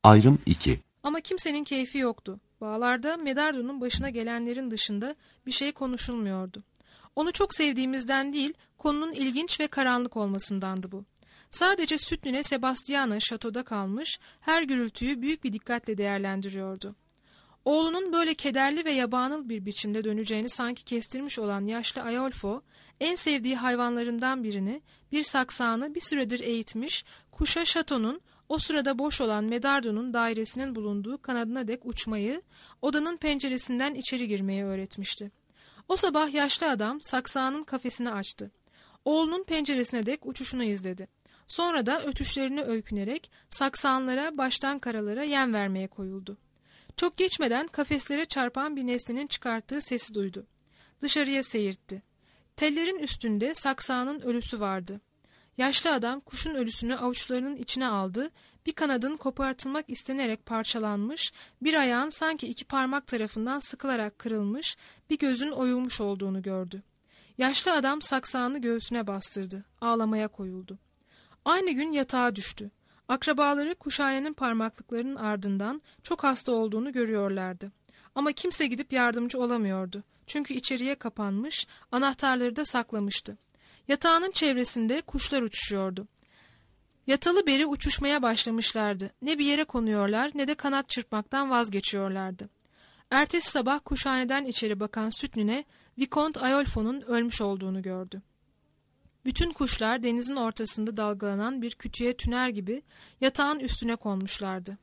Ayrım 2. Ama kimsenin keyfi yoktu. Bağlarda Medardus'un başına gelenlerin dışında bir şey konuşulmuyordu. Onu çok sevdiğimizden değil, konunun ilginç ve karanlık olmasındandı bu. Sadece süt nine Sebastiana şatoda kalmış, her gürültüyü büyük bir dikkatle değerlendiriyordu. Oğlunun böyle kederli ve yabanıl bir biçimde döneceğini sanki kestirmiş olan yaşlı Ayolfo, en sevdiği hayvanlarından birini, bir saksağını bir süredir eğitmiş, kuşa şatonun, o sırada boş olan Medardus'un dairesinin bulunduğu kanadına dek uçmayı, odanın penceresinden içeri girmeyi öğretmişti. O sabah yaşlı adam saksağının kafesini açtı. Oğlunun penceresine dek uçuşunu izledi. Sonra da ötüşlerini öykünerek saksağanlara, baştan karalara yem vermeye koyuldu. Çok geçmeden kafeslere çarpan bir nesnenin çıkarttığı sesi duydu. Dışarıya seyirtti. Tellerin üstünde saksağının ölüsü vardı. Yaşlı adam kuşun ölüsünü avuçlarının içine aldı, bir kanadın kopartılmak istenerek parçalanmış, bir ayağın sanki iki parmak tarafından sıkılarak kırılmış, bir gözün oyulmuş olduğunu gördü. Yaşlı adam saksağını göğsüne bastırdı, ağlamaya koyuldu. Aynı gün yatağa düştü. Akrabaları kuşhanenin parmaklıklarının ardından çok hasta olduğunu görüyorlardı. Ama kimse gidip yardımcı olamıyordu. Çünkü içeriye kapanmış, anahtarları da saklamıştı. Yatağının çevresinde kuşlar uçuşuyordu. Yatalı beri uçuşmaya başlamışlardı. Ne bir yere konuyorlar ne de kanat çırpmaktan vazgeçiyorlardı. Ertesi sabah kuşhaneden içeri bakan süt nine, Vicomte Ayolfo'nun ölmüş olduğunu gördü. Bütün kuşlar denizin ortasında dalgalanan bir kütüğe tüner gibi yatağın üstüne konmuşlardı.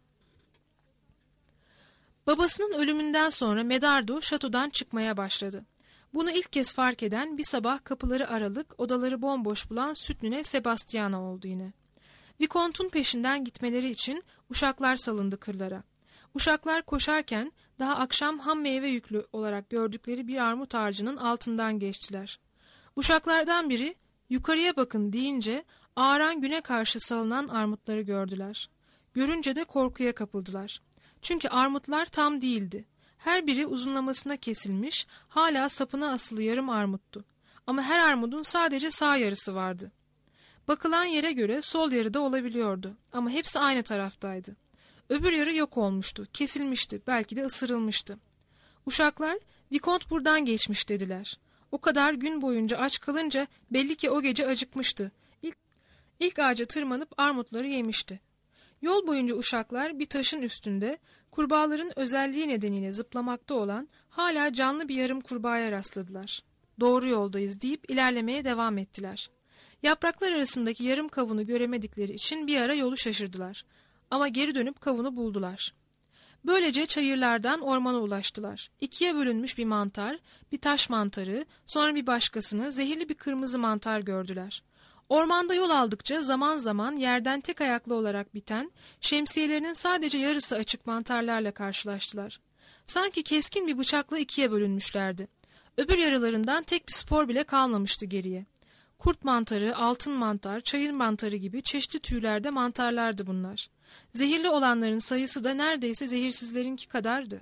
Babasının ölümünden sonra Medardus şatodan çıkmaya başladı. Bunu ilk kez fark eden bir sabah kapıları aralık, odaları bomboş bulan süt nine Sebastiana oldu yine. Vicomte'un peşinden gitmeleri için uşaklar salındı kırlara. Uşaklar koşarken daha akşam ham meyve yüklü olarak gördükleri bir armut ağacının altından geçtiler. Uşaklardan biri "Yukarıya bakın" deyince ağaran güne karşı salınan armutları gördüler. Görünce de korkuya kapıldılar. Çünkü armutlar tam değildi. Her biri uzunlamasına kesilmiş, hala sapına asılı yarım armuttu. Ama her armudun sadece sağ yarısı vardı. Bakılan yere göre sol yarı da olabiliyordu. Ama hepsi aynı taraftaydı. Öbür yarı yok olmuştu, kesilmişti, belki de ısırılmıştı. Uşaklar, "Vicomte buradan geçmiş" dediler. O kadar gün boyunca aç kalınca belli ki o gece acıkmıştı. İlk ağaca tırmanıp armutları yemişti. Yol boyunca uşaklar bir taşın üstünde kurbağaların özelliği nedeniyle zıplamakta olan hala canlı bir yarım kurbağaya rastladılar. "Doğru yoldayız" deyip ilerlemeye devam ettiler. Yapraklar arasındaki yarım kavunu göremedikleri için bir ara yolu şaşırdılar. Ama geri dönüp kavunu buldular. Böylece çayırlardan ormana ulaştılar. İkiye bölünmüş bir mantar, bir taş mantarı, sonra bir başkasını, zehirli bir kırmızı mantar gördüler. Ormanda yol aldıkça zaman zaman yerden tek ayaklı olarak biten, şemsiyelerinin sadece yarısı açık mantarlarla karşılaştılar. Sanki keskin bir bıçakla ikiye bölünmüşlerdi. Öbür yaralarından tek bir spor bile kalmamıştı geriye. Kurt mantarı, altın mantar, çayır mantarı gibi çeşitli türlerde mantarlardı bunlar. Zehirli olanların sayısı da neredeyse zehirsizlerinki kadardı.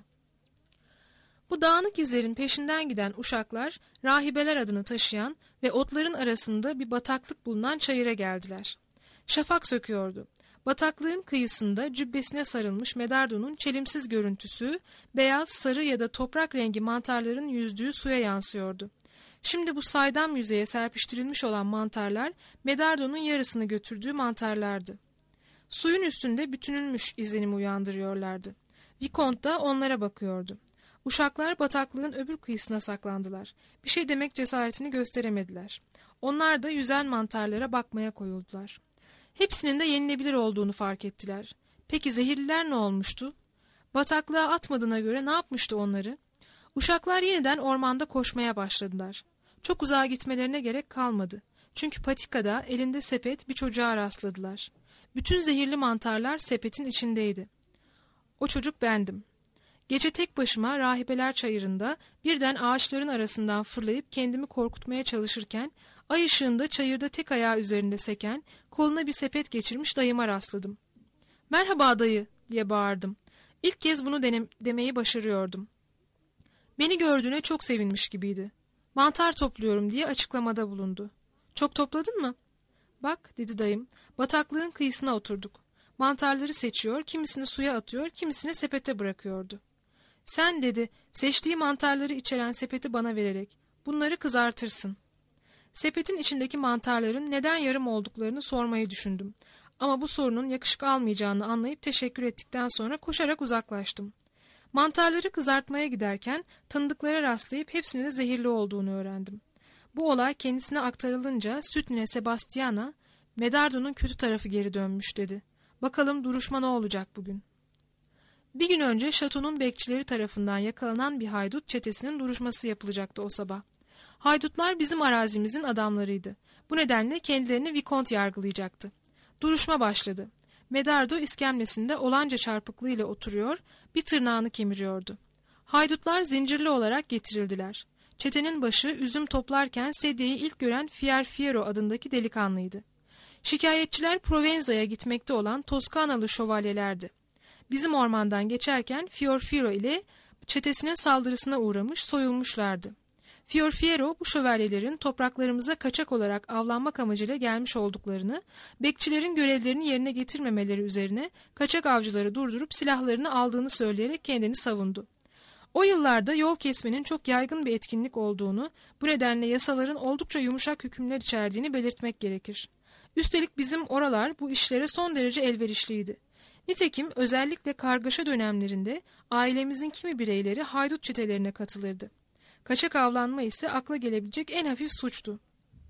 Bu dağınık izlerin peşinden giden uşaklar, rahibeler adını taşıyan ve otların arasında bir bataklık bulunan çayıra geldiler. Şafak söküyordu. Bataklığın kıyısında cübbesine sarılmış Medardus'un çelimsiz görüntüsü, beyaz, sarı ya da toprak rengi mantarların yüzdüğü suya yansıyordu. Şimdi bu saydam yüzeye serpiştirilmiş olan mantarlar, Medardus'un yarısını götürdüğü mantarlardı. Suyun üstünde bütünülmüş izlenimi uyandırıyorlardı. Vicomte da onlara bakıyordu. Uşaklar bataklığın öbür kıyısına saklandılar. Bir şey demek cesaretini gösteremediler. Onlar da yüzen mantarlara bakmaya koyuldular. Hepsinin de yenilebilir olduğunu fark ettiler. Peki zehirliler ne olmuştu? Bataklığa atmadığına göre ne yapmıştı onları? Uşaklar yeniden ormanda koşmaya başladılar. Çok uzağa gitmelerine gerek kalmadı. Çünkü patikada elinde sepet bir çocuğa rastladılar. Bütün zehirli mantarlar sepetin içindeydi. O çocuk bendim. Gece tek başıma rahibeler çayırında birden ağaçların arasından fırlayıp kendimi korkutmaya çalışırken ay ışığında çayırda tek ayağı üzerinde seken, koluna bir sepet geçirmiş dayıma rastladım. "Merhaba dayı" diye bağırdım. İlk kez bunu demeyi başarıyordum. Beni gördüğüne çok sevinmiş gibiydi. "Mantar topluyorum" diye açıklamada bulundu. "Çok topladın mı?" "Bak" dedi dayım, "bataklığın kıyısına oturduk. Mantarları seçiyor, kimisini suya atıyor, kimisini sepete bırakıyordu. "Sen," dedi, "seçtiği mantarları içeren sepeti bana vererek bunları kızartırsın." Sepetin içindeki mantarların neden yarım olduklarını sormayı düşündüm. Ama bu sorunun yakışık almayacağını anlayıp teşekkür ettikten sonra koşarak uzaklaştım. Mantarları kızartmaya giderken tanıdıklara rastlayıp hepsinin de zehirli olduğunu öğrendim. Bu olay kendisine aktarılınca süt nine Sebastiana, "Medardo'nun kötü tarafı geri dönmüş," dedi. "Bakalım duruşma ne olacak bugün?" Bir gün önce şatonun bekçileri tarafından yakalanan bir haydut çetesinin duruşması yapılacaktı o sabah. Haydutlar bizim arazimizin adamlarıydı. Bu nedenle kendilerini vikont yargılayacaktı. Duruşma başladı. Medardo iskemlesinde olanca çarpıklığıyla oturuyor, bir tırnağını kemiriyordu. Haydutlar zincirli olarak getirildiler. Çetenin başı üzüm toplarken sedyeyi ilk gören Fierfiero adındaki delikanlıydı. Şikayetçiler Provenza'ya gitmekte olan Toskanalı şövalyelerdi. Bizim ormandan geçerken Fierfiero ile çetesinin saldırısına uğramış, soyulmuşlardı. Fierfiero bu şövalyelerin topraklarımıza kaçak olarak avlanmak amacıyla gelmiş olduklarını, bekçilerin görevlerini yerine getirmemeleri üzerine kaçak avcıları durdurup silahlarını aldığını söyleyerek kendini savundu. O yıllarda yol kesmenin çok yaygın bir etkinlik olduğunu, bu nedenle yasaların oldukça yumuşak hükümler içerdiğini belirtmek gerekir. Üstelik bizim oralar bu işlere son derece elverişliydi. Nitekim özellikle kargaşa dönemlerinde ailemizin kimi bireyleri haydut çetelerine katılırdı. Kaçak avlanma ise akla gelebilecek en hafif suçtu.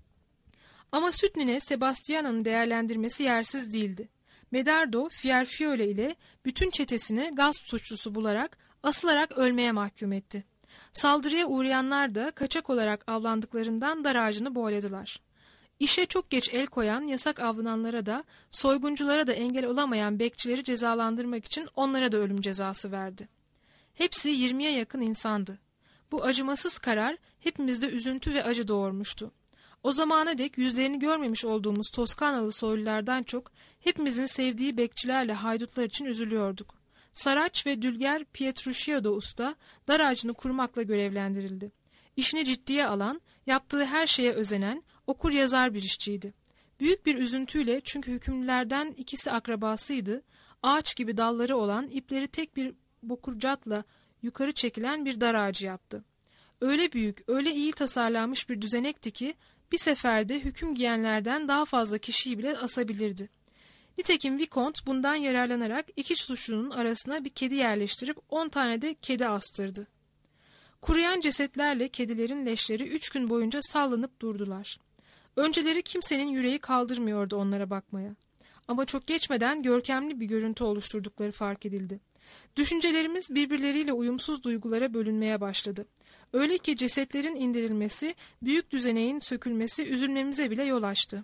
Ama süt nine Sebastiana'nın değerlendirmesi yersiz değildi. Medardo, Fierfiore ile bütün çetesini gasp suçlusu bularak, asılarak ölmeye mahkum etti. Saldırıya uğrayanlar da kaçak olarak avlandıklarından dar ağacını boyladılar. İşe çok geç el koyan, yasak avlananlara da, soygunculara da engel olamayan bekçileri cezalandırmak için onlara da ölüm cezası verdi. Hepsi 20'ye yakın insandı. Bu acımasız karar hepimizde üzüntü ve acı doğurmuştu. O zamana dek yüzlerini görmemiş olduğumuz Toskanalı soylulardan çok hepimizin sevdiği bekçilerle haydutlar için üzülüyorduk. Saraç ve dülger Pietruccio da usta dar ağacını kurmakla görevlendirildi. İşini ciddiye alan, yaptığı her şeye özenen, okur yazar bir işçiydi. Büyük bir üzüntüyle, çünkü hükümlülerden ikisi akrabasıydı, ağaç gibi dalları olan, ipleri tek bir bokurcatla yukarı çekilen bir dar ağacı yaptı. Öyle büyük, öyle iyi tasarlanmış bir düzenekti ki bir seferde hüküm giyenlerden daha fazla kişiyi bile asabilirdi. Nitekim Vikont bundan yararlanarak iki suçlunun arasına bir kedi yerleştirip 10 tane de kedi astırdı. Kuruyan cesetlerle kedilerin leşleri 3 gün boyunca sallanıp durdular. Önceleri kimsenin yüreği kaldırmıyordu onlara bakmaya. Ama çok geçmeden görkemli bir görüntü oluşturdukları fark edildi. Düşüncelerimiz birbirleriyle uyumsuz duygulara bölünmeye başladı. Öyle ki cesetlerin indirilmesi, büyük düzeneğin sökülmesi üzülmemize bile yol açtı.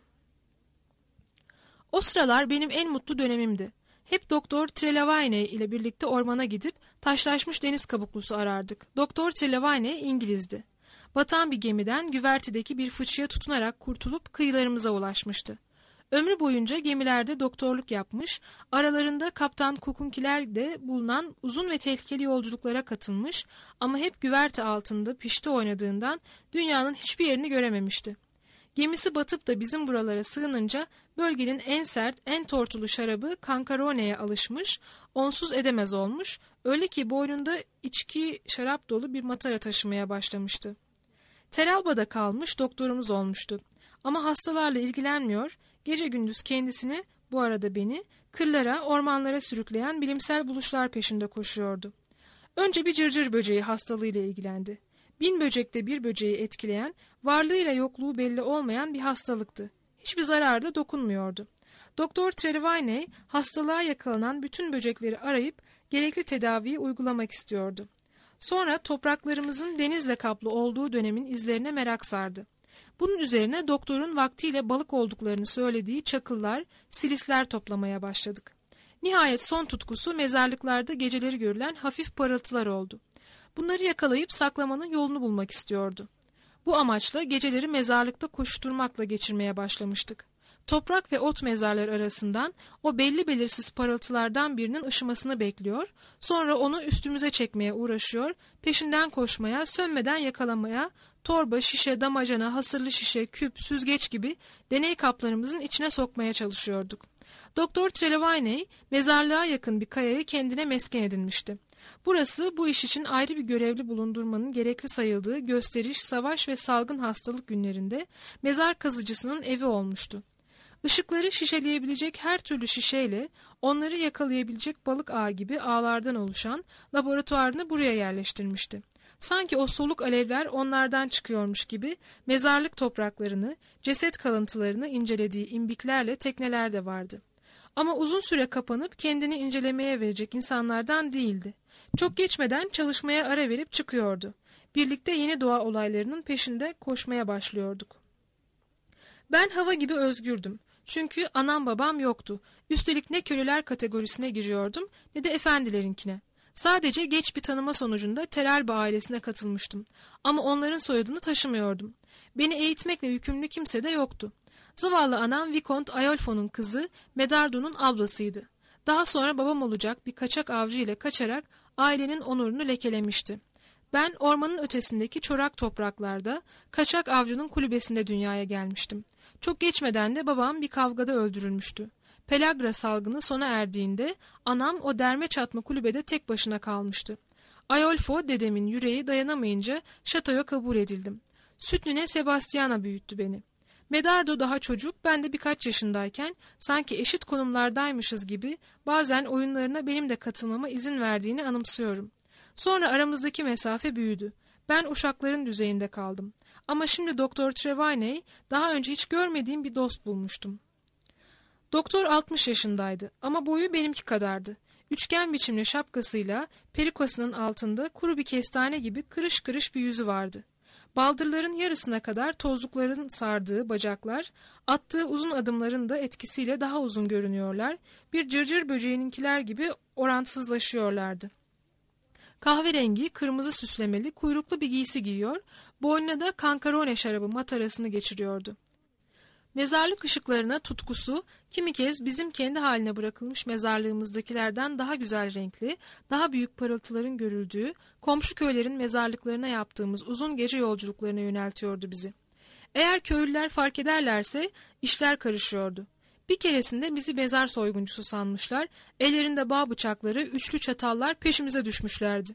O sıralar benim en mutlu dönemimdi. Hep Doktor Trelawney ile birlikte ormana gidip taşlaşmış deniz kabuklusu arardık. Doktor Trelawney İngilizdi. Batan bir gemiden güvertedeki bir fıçıya tutunarak kurtulup kıyılarımıza ulaşmıştı. Ömrü boyunca gemilerde doktorluk yapmış, aralarında Kaptan Cook'unkiler de bulunan uzun ve tehlikeli yolculuklara katılmış ama hep güverte altında pişti oynadığından dünyanın hiçbir yerini görememişti. Gemisi batıp da bizim buralara sığınınca bölgenin en sert, en tortulu şarabı Cancarone'ye alışmış, onsuz edemez olmuş, öyle ki boynunda içki şarap dolu bir matara taşımaya başlamıştı. Teralba'da kalmış doktorumuz olmuştu. Ama hastalarla ilgilenmiyor, gece gündüz kendisini, bu arada beni, kırlara, ormanlara sürükleyen bilimsel buluşlar peşinde koşuyordu. Önce bir cırcır böceği hastalığıyla ilgilendi. 1000 böcekte bir böceği etkileyen, varlığıyla yokluğu belli olmayan bir hastalıktı. Hiçbir zarar da dokunmuyordu. Doktor Trelawney hastalığa yakalanan bütün böcekleri arayıp gerekli tedaviyi uygulamak istiyordu. Sonra topraklarımızın denizle kaplı olduğu dönemin izlerine merak sardı. Bunun üzerine doktorun vaktiyle balık olduklarını söylediği çakıllar, silisler toplamaya başladık. Nihayet son tutkusu mezarlıklarda geceleri görülen hafif parıltılar oldu. Bunları yakalayıp saklamanın yolunu bulmak istiyordu. Bu amaçla geceleri mezarlıkta koşturmakla geçirmeye başlamıştık. Toprak ve ot mezarları arasından o belli belirsiz parıltılardan birinin ışımasını bekliyor, sonra onu üstümüze çekmeye uğraşıyor, peşinden koşmaya, sönmeden yakalamaya, torba, şişe, damacana, hasırlı şişe, küp, süzgeç gibi deney kaplarımızın içine sokmaya çalışıyorduk. Doktor Trelawney mezarlığa yakın bir kayayı kendine mesken edinmişti. Burası bu iş için ayrı bir görevli bulundurmanın gerekli sayıldığı gösteriş, savaş ve salgın hastalık günlerinde mezar kazıcısının evi olmuştu. Işıkları şişeleyebilecek her türlü şişeyle onları yakalayabilecek balık ağı gibi ağlardan oluşan laboratuvarını buraya yerleştirmişti. Sanki o soluk alevler onlardan çıkıyormuş gibi mezarlık topraklarını, ceset kalıntılarını incelediği imbiklerle tekneler de vardı. Ama uzun süre kapanıp kendini incelemeye verecek insanlardan değildi. Çok geçmeden çalışmaya ara verip çıkıyordu. Birlikte yeni doğa olaylarının peşinde koşmaya başlıyorduk. Ben hava gibi özgürdüm. Çünkü anam babam yoktu. Üstelik ne köleler kategorisine giriyordum ne de efendilerinkine. Sadece geç bir tanıma sonucunda Teralba ailesine katılmıştım. Ama onların soyadını taşımıyordum. Beni eğitmekle yükümlü kimse de yoktu. Zavallı anam Vicomte Ayolfo'nun kızı Medardo'nun ablasıydı. Daha sonra babam olacak bir kaçak avcı ile kaçarak ailenin onurunu lekelemişti. Ben ormanın ötesindeki çorak topraklarda kaçak avcının kulübesinde dünyaya gelmiştim. Çok geçmeden de babam bir kavgada öldürülmüştü. Pelagra salgını sona erdiğinde anam o derme çatma kulübede tek başına kalmıştı. Ayolfo dedemin yüreği dayanamayınca şatoya kabul edildim. Süt Sebastiana büyüttü beni. Medardo daha çocuk, ben de birkaç yaşındayken sanki eşit konumlardaymışız gibi bazen oyunlarına benim de katılmama izin verdiğini anımsıyorum. Sonra aramızdaki mesafe büyüdü. Ben uşakların düzeyinde kaldım. Ama şimdi Doktor Trelawney daha önce hiç görmediğim bir dost bulmuştum. Doktor 60 yaşındaydı ama boyu benimki kadardı. Üçgen biçimli şapkasıyla perikosının altında kuru bir kestane gibi kırış kırış bir yüzü vardı. Baldırların yarısına kadar tozlukların sardığı bacaklar, attığı uzun adımların da etkisiyle daha uzun görünüyorlar, bir cırcır böceğininkiler gibi orantısızlaşıyorlardı. Kahverengi, kırmızı süslemeli, kuyruklu bir giysi giyiyor, boynuna da kankarone şarabı matarasını geçiriyordu. Mezarlık ışıklarına tutkusu, kimi kez bizim kendi haline bırakılmış mezarlığımızdakilerden daha güzel renkli, daha büyük parıltıların görüldüğü, komşu köylerin mezarlıklarına yaptığımız uzun gece yolculuklarına yöneltiyordu bizi. Eğer köylüler fark ederlerse işler karışıyordu. Bir keresinde bizi mezar soyguncusu sanmışlar, ellerinde bağ bıçakları, üçlü çatallar peşimize düşmüşlerdi.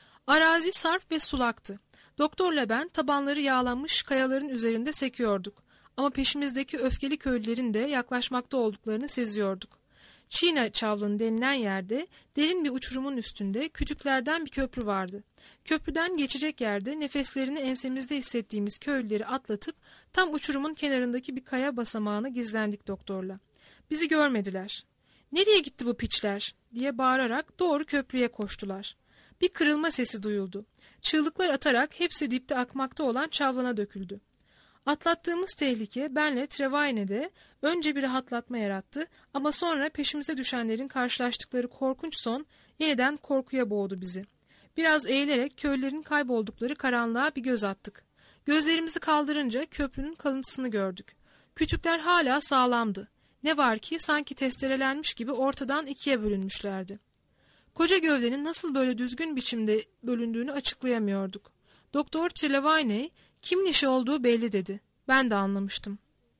Arazi sarp ve sulaktı. Doktorla ben tabanları yağlanmış kayaların üzerinde sekiyorduk. Ama peşimizdeki öfkeli köylülerin de yaklaşmakta olduklarını seziyorduk. Çiğne Çavlın denilen yerde derin bir uçurumun üstünde kütüklerden bir köprü vardı. Köprüden geçecek yerde nefeslerini ensemizde hissettiğimiz köylüleri atlatıp tam uçurumun kenarındaki bir kaya basamağına gizlendik doktorla. Bizi görmediler. "Nereye gitti bu piçler?" diye bağırarak doğru köprüye koştular. Bir kırılma sesi duyuldu. Çığlıklar atarak hepsi dipte akmakta olan Çavlan'a döküldü. Atlattığımız tehlike benle Trelawney'de önce bir rahatlatma yarattı ama sonra peşimize düşenlerin karşılaştıkları korkunç son yeniden korkuya boğdu bizi. Biraz eğilerek köylülerin kayboldukları karanlığa bir göz attık. Gözlerimizi kaldırınca köprünün kalıntısını gördük. Kütükler hala sağlamdı. Ne var ki sanki testerelenmiş gibi ortadan ikiye bölünmüşlerdi. Koca gövdenin nasıl böyle düzgün biçimde bölündüğünü açıklayamıyorduk. Doktor Trelawney, kimin işi olduğu belli dedi. Ben de anlamıştım.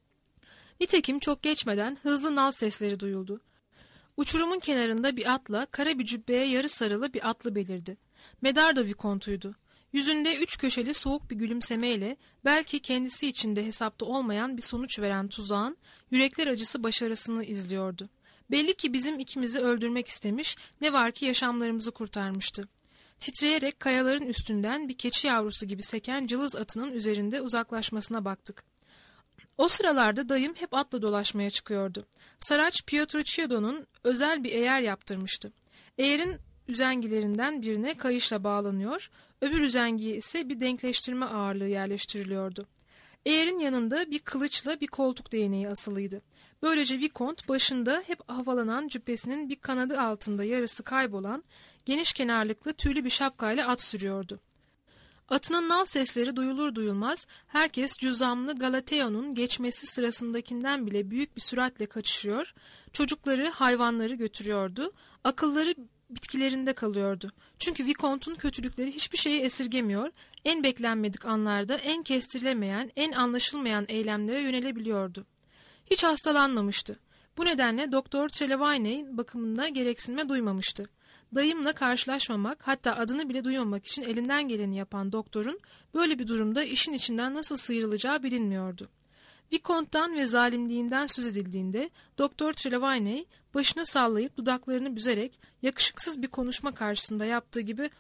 Nitekim çok geçmeden hızlı nal sesleri duyuldu. Uçurumun kenarında bir atla kara bir cübbeye yarı sarılı bir atlı belirdi. Medardo Vikontu'ydu. Yüzünde üç köşeli soğuk bir gülümsemeyle belki kendisi içinde hesapta olmayan bir sonuç veren tuzağın yürekler acısı başarısını izliyordu. Belli ki bizim ikimizi öldürmek istemiş, ne var ki yaşamlarımızı kurtarmıştı. Titreyerek kayaların üstünden bir keçi yavrusu gibi seken cılız atının üzerinde uzaklaşmasına baktık. O sıralarda dayım hep atla dolaşmaya çıkıyordu. Saraç Pietro Chiodo'nun özel bir eğer yaptırmıştı. Eğerin üzengilerinden birine kayışla bağlanıyor, öbür üzengiye ise bir denkleştirme ağırlığı yerleştiriliyordu. Eğerin yanında bir kılıçla bir koltuk değneği asılıydı. Böylece Vicomte başında hep havalanan cübbesinin bir kanadı altında yarısı kaybolan, geniş kenarlıklı tüylü bir şapkayla at sürüyordu. Atının nal sesleri duyulur duyulmaz herkes cüzzamlı Galateo'nun geçmesi sırasındakinden bile büyük bir süratle kaçışıyor, çocukları hayvanları götürüyordu, akılları bitkilerinde kalıyordu. Çünkü Vicomte'un kötülükleri hiçbir şeyi esirgemiyor, en beklenmedik anlarda en kestirilemeyen, en anlaşılmayan eylemlere yönelebiliyordu. Hiç hastalanmamıştı. Bu nedenle Doktor Trelawney bakımında gereksinme duymamıştı. Dayımla karşılaşmamak, hatta adını bile duymamak için elinden geleni yapan doktorun böyle bir durumda işin içinden nasıl sıyrılacağı bilinmiyordu. Vicomte'dan ve zalimliğinden söz edildiğinde Doktor Trelawney başını sallayıp dudaklarını büzerek yakışıksız bir konuşma karşısında yaptığı gibi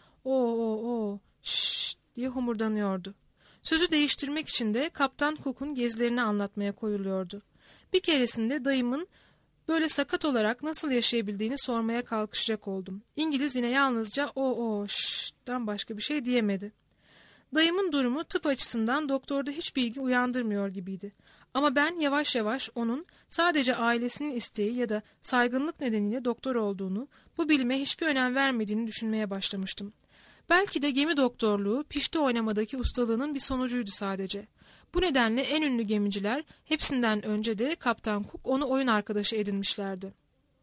o şşş diye homurdanıyordu. Sözü değiştirmek için de Kaptan Cook'un gezilerini anlatmaya koyuluyordu. Bir keresinde dayımın böyle sakat olarak nasıl yaşayabildiğini sormaya kalkışacak oldum. İngiliz yine yalnızca şşş'tan başka bir şey diyemedi. Dayımın durumu tıp açısından doktorda hiçbir ilgi uyandırmıyor gibiydi. Ama ben yavaş yavaş onun sadece ailesinin isteği ya da saygınlık nedeniyle doktor olduğunu, bu bilime hiçbir önem vermediğini düşünmeye başlamıştım. Belki de gemi doktorluğu pişti oynamadaki ustalığının bir sonucuydu sadece. Bu nedenle en ünlü gemiciler hepsinden önce de Kaptan Cook onu oyun arkadaşı edinmişlerdi.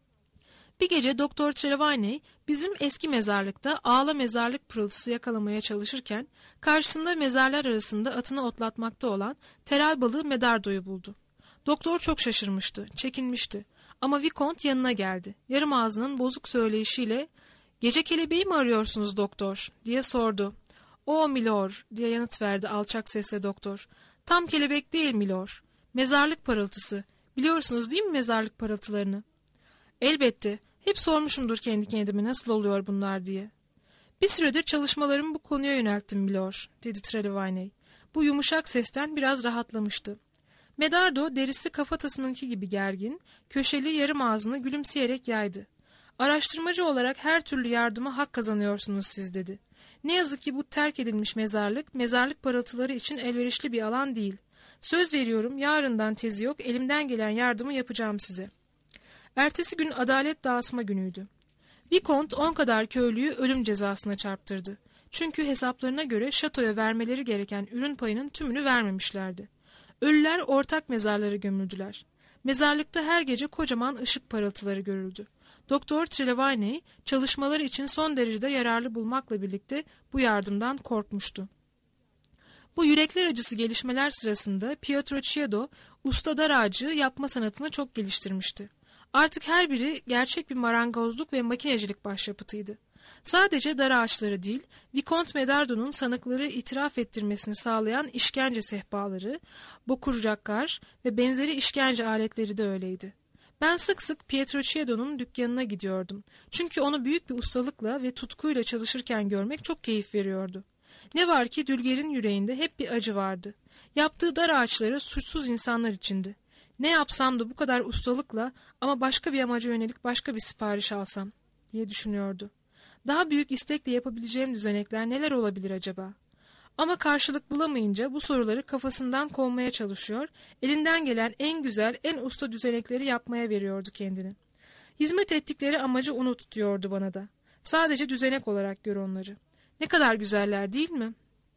Bir gece Doktor Trelawney bizim eski mezarlıkta ağla mezarlık pırıltısı yakalamaya çalışırken karşısında mezarlar arasında atını otlatmakta olan teral balığı Medardo'yu buldu. Doktor çok şaşırmıştı, çekinmişti ama Vicomte yanına geldi. Yarım ağzının bozuk söyleyişiyle "Gece kelebeği mi arıyorsunuz doktor?" diye sordu. "O milor," diye yanıt verdi alçak sesle doktor. "Tam kelebek değil milor. Mezarlık parıltısı. Biliyorsunuz değil mi mezarlık parıltılarını?" "Elbette. Hep sormuşumdur kendi kendime nasıl oluyor bunlar diye." "Bir süredir çalışmalarımı bu konuya yönelttim milor," dedi Trelawney. Bu yumuşak sesten biraz rahatlamıştı. Medardo derisi kafatasınınki gibi gergin, köşeli yarım ağzını gülümseyerek yaydı. "Araştırmacı olarak her türlü yardıma hak kazanıyorsunuz siz," dedi. "Ne yazık ki bu terk edilmiş mezarlık parıltıları için elverişli bir alan değil. Söz veriyorum yarından tezi yok, elimden gelen yardımı yapacağım size." Ertesi gün adalet dağıtma günüydü. Vicomte 10 kadar köylüyü ölüm cezasına çarptırdı. Çünkü hesaplarına göre şatoya vermeleri gereken ürün payının tümünü vermemişlerdi. Ölüler ortak mezarlara gömüldüler. Mezarlıkta her gece kocaman ışık parıltıları görüldü. Doktor Trelawney çalışmaları için son derecede yararlı bulmakla birlikte bu yardımdan korkmuştu. Bu yürekler acısı gelişmeler sırasında Pietro Chiedo usta dar ağacı yapma sanatını çok geliştirmişti. Artık her biri gerçek bir marangozluk ve makinecilik başyapıtıydı. Sadece dar ağaçları değil, Vicomte Medardo'nun sanıkları itiraf ettirmesini sağlayan işkence sehpaları, bokurcaklar ve benzeri işkence aletleri de öyleydi. Ben sık sık Pietro Chiedo'nun dükkanına gidiyordum. Çünkü onu büyük bir ustalıkla ve tutkuyla çalışırken görmek çok keyif veriyordu. Ne var ki Dülger'in yüreğinde hep bir acı vardı. Yaptığı dar ağaçları suçsuz insanlar içindi. Ne yapsam da bu kadar ustalıkla ama başka bir amaca yönelik başka bir sipariş alsam diye düşünüyordu. Daha büyük istekle yapabileceğim düzenekler neler olabilir acaba? Ama karşılık bulamayınca bu soruları kafasından kovmaya çalışıyor, elinden gelen en güzel, en usta düzenekleri yapmaya veriyordu kendini. Hizmet ettikleri amacı unut diyordu bana da. Sadece düzenek olarak gör onları. Ne kadar güzeller değil mi?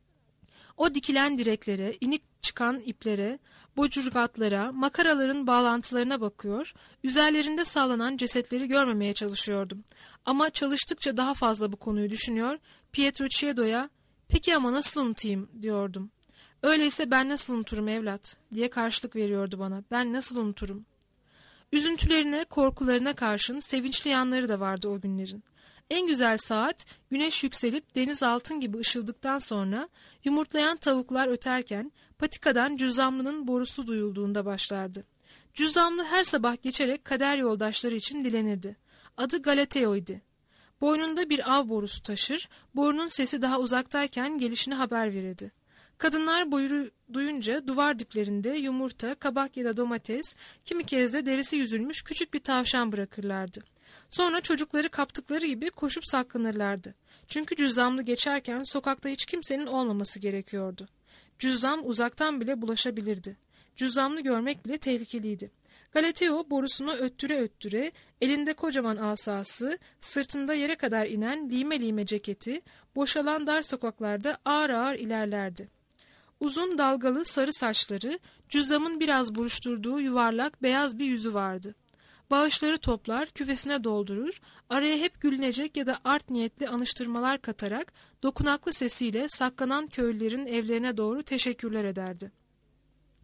O dikilen direklere, inik çıkan iplere, bocurgatlara, makaraların bağlantılarına bakıyor, üzerlerinde sallanan cesetleri görmemeye çalışıyordum. Ama çalıştıkça daha fazla bu konuyu düşünüyor, Pietro Chiedo'ya "Peki ama nasıl unutayım?" diyordum. "Öyleyse ben nasıl unuturum evlat?" diye karşılık veriyordu bana. "Ben nasıl unuturum?" Üzüntülerine, korkularına karşın sevinçli yanları da vardı o günlerin. En güzel saat güneş yükselip deniz altın gibi ışıldıktan sonra yumurtlayan tavuklar öterken patikadan cüzzamlının borusu duyulduğunda başlardı. Cüzzamlı her sabah geçerek kader yoldaşları için dilenirdi. Adı Galateo'ydu. Boynunda bir av borusu taşır, borunun sesi daha uzaktayken gelişini haber verirdi. Kadınlar buyruğu duyunca duvar diplerinde yumurta, kabak ya da domates, kimi kez de derisi yüzülmüş küçük bir tavşan bırakırlardı. Sonra çocukları kaptıkları gibi koşup saklanırlardı. Çünkü cüzzamlı geçerken sokakta hiç kimsenin olmaması gerekiyordu. Cüzzam uzaktan bile bulaşabilirdi. Cüzzamlı görmek bile tehlikeliydi. Galateo borusunu öttüre öttüre, elinde kocaman asası, sırtında yere kadar inen lime lime ceketi, boşalan dar sokaklarda ağır ağır ilerlerdi. Uzun dalgalı sarı saçları, cüzzamın biraz buruşturduğu yuvarlak beyaz bir yüzü vardı. Bağışları toplar, küfesine doldurur, araya hep gülünecek ya da art niyetli anıştırmalar katarak dokunaklı sesiyle saklanan köylülerin evlerine doğru teşekkürler ederdi.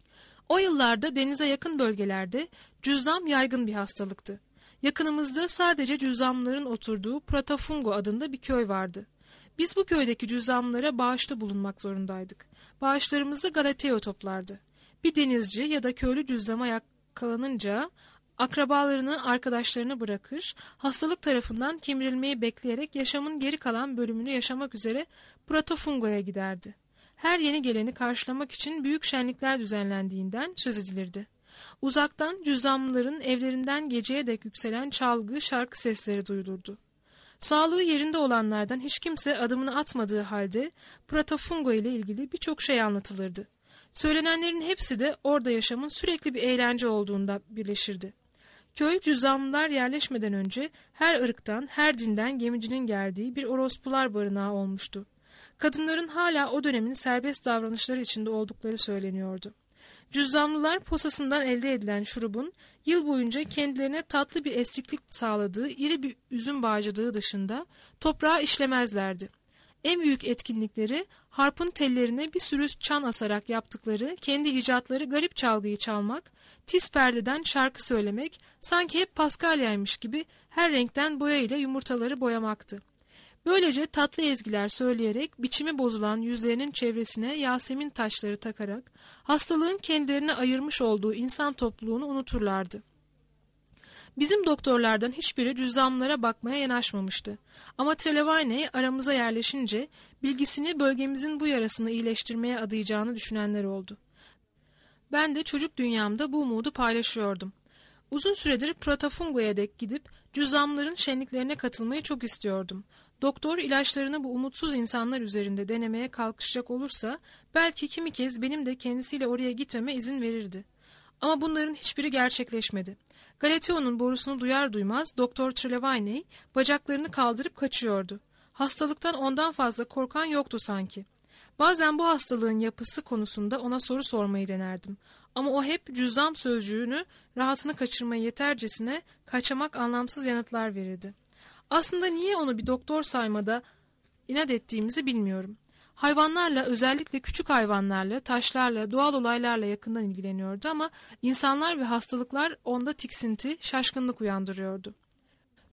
O yıllarda denize yakın bölgelerde cüzzam yaygın bir hastalıktı. Yakınımızda sadece cüzzamların oturduğu Pratafungo adında bir köy vardı. Biz bu köydeki cüzzamlara bağışta bulunmak zorundaydık. Bağışlarımızı Galateo toplardı. Bir denizci ya da köylü cüzzama yakalanınca akrabalarını, arkadaşlarını bırakır, hastalık tarafından kemirilmeyi bekleyerek yaşamın geri kalan bölümünü yaşamak üzere Pratafungo'ya giderdi. Her yeni geleni karşılamak için büyük şenlikler düzenlendiğinden söz edilirdi. Uzaktan cüzzamlıların evlerinden geceye dek yükselen çalgı, şarkı sesleri duyulurdu. Sağlığı yerinde olanlardan hiç kimse adımını atmadığı halde Pratafungo ile ilgili birçok şey anlatılırdı. Söylenenlerin hepsi de orada yaşamın sürekli bir eğlence olduğunda birleşirdi. Köy cüzzamlılar yerleşmeden önce her ırktan, her dinden gemicinin geldiği bir orospular barınağı olmuştu. Kadınların hala o dönemin serbest davranışları içinde oldukları söyleniyordu. Cüzzamlılar posasından elde edilen şurubun yıl boyunca kendilerine tatlı bir esliklik sağladığı iri bir üzüm bağcıdığı dışında toprağa işlemezlerdi. En büyük etkinlikleri harpın tellerine bir sürü çan asarak yaptıkları kendi icatları garip çalgıyı çalmak, tiz perdeden şarkı söylemek, sanki hep Paskalya'ymış gibi her renkten boya ile yumurtaları boyamaktı. Böylece tatlı ezgiler söyleyerek biçimi bozulan yüzlerinin çevresine yasemin taşları takarak hastalığın kendilerine ayırmış olduğu insan topluluğunu unuturlardı. Bizim doktorlardan hiçbiri cüzzamlara bakmaya yanaşmamıştı. Ama Trelawney aramıza yerleşince bilgisini bölgemizin bu yarasını iyileştirmeye adayacağını düşünenler oldu. Ben de çocuk dünyamda bu umudu paylaşıyordum. Uzun süredir Pratafungo'ya dek gidip cüzzamların şenliklerine katılmayı çok istiyordum. Doktor ilaçlarını bu umutsuz insanlar üzerinde denemeye kalkışacak olursa belki kimi kez benim de kendisiyle oraya gitmeme izin verirdi. Ama bunların hiçbiri gerçekleşmedi. Galateo'nun borusunu duyar duymaz Doktor Trelawney bacaklarını kaldırıp kaçıyordu. Hastalıktan ondan fazla korkan yoktu sanki. Bazen bu hastalığın yapısı konusunda ona soru sormayı denerdim. Ama o hep cüzzam sözcüğünü rahatını kaçırmaya yetercesine kaçamak anlamsız yanıtlar verirdi. Aslında niye onu bir doktor saymada inat ettiğimizi bilmiyorum. Hayvanlarla, özellikle küçük hayvanlarla, taşlarla, doğal olaylarla yakından ilgileniyordu ama insanlar ve hastalıklar onda tiksinti, şaşkınlık uyandırıyordu.